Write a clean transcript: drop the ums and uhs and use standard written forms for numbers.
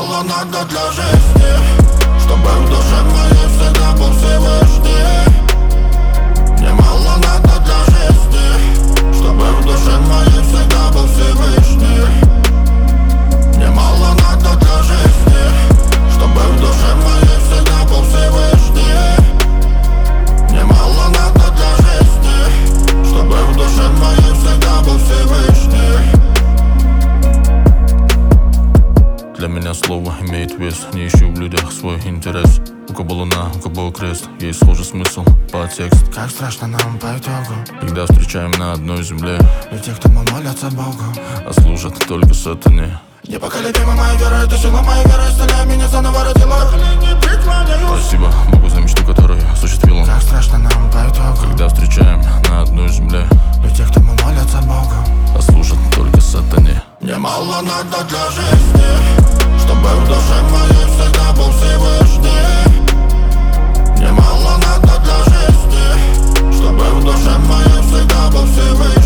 мало надо для жизни, чтобы в душе моей всегда был Всевышний. Мне мало надо для жизни, чтобы в душе моей всегда был Всевышний. Мне мало надо для жизни, чтобы в душе моей всегда был Всевышний. Мне мало надо для жизни, чтобы в душе моей всегда был Всевышний. Для меня слово имеет вес. Не ищу в людях свой интерес. У кого луна, у кого крест. Есть схожий смысл, подтекст. Как страшно нам по итогу, Когда встречаем на одной земле, ведь те, кто мы молятся Богу, а служат только сатане. непоколебима моя вера, это сила моей веры, исцеляя меня заново родила. Спасибо Богу за мечту, которую осуществил он. Как страшно нам по итогу, Когда встречаем на одной земле, ведь те, кто мы молятся Богу, а служат только сатане. мне мало надо для жизни, чтобы в душе моей всегда был Всевышний. Мне мало надо для жизни, чтобы в душе моей всегда был Всевышний.